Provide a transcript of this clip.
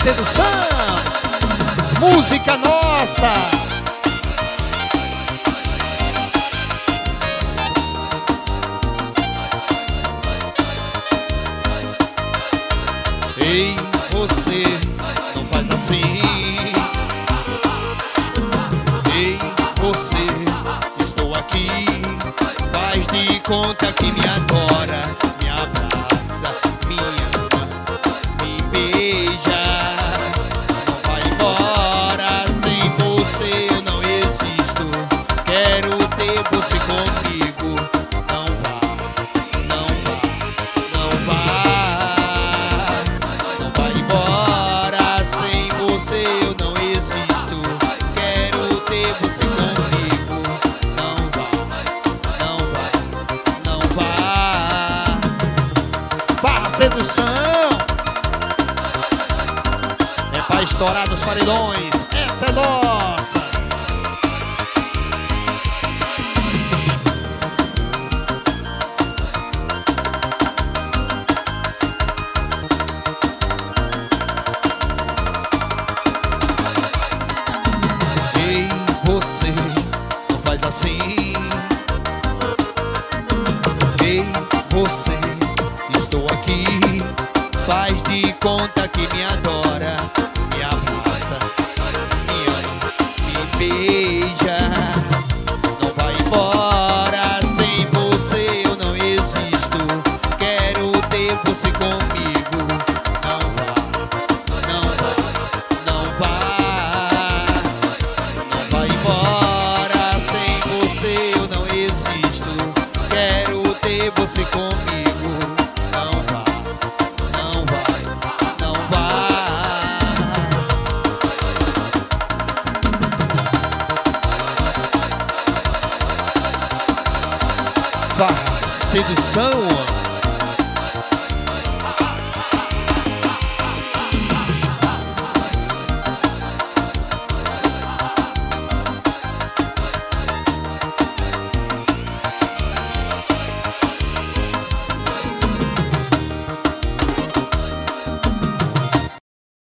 sedução, música nossa. Ei, você não faz assim. Ei, você, estou aqui. Faz de conta que me adora, me abraça, me ama, me beija. Não vai embora, sem você eu não existo. Quero ter você comigo. Não vá, não vá, não vá. Não vai embora, sem você eu não existo. Quero ter você comigo. Não vá, não vá, não vá. Barra Sedução é pra estourar dos paredões. Essa é nossa. Ei, você não faz assim. Ei, você, estou aqui. Faz de conta que me adora, me abraça, me ama, me beija. Não vai embora, sem você eu não existo. Quero ter você comigo. Não vá, não vá, não vá. Não vai embora, sem você eu não existo. Quero ter você comigo. Não vá, não vai, não vá. Barra Sedução.